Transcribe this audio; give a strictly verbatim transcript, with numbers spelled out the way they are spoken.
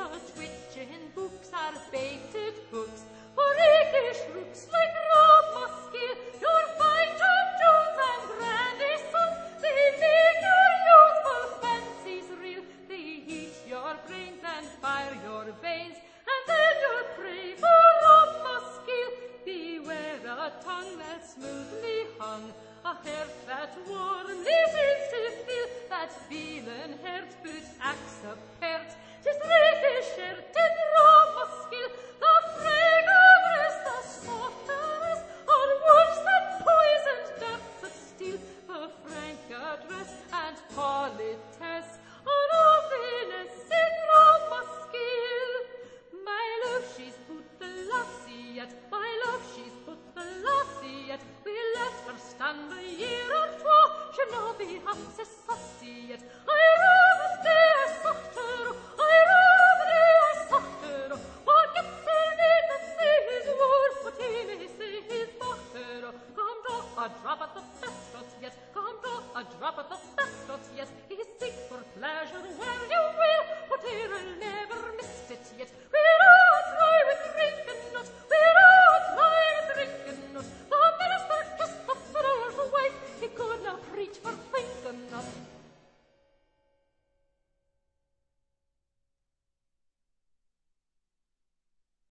such which in books are baited hooks, for rakish rooks like Rob Muskill, your fine John Jones and Grandison, they make your youthful fancies real, they heat your brains and fire your veins, and then you'll pray for Rob Muskill. Beware a tongue that's smoothly hung, a heart that warmly fills to fill, that villain heart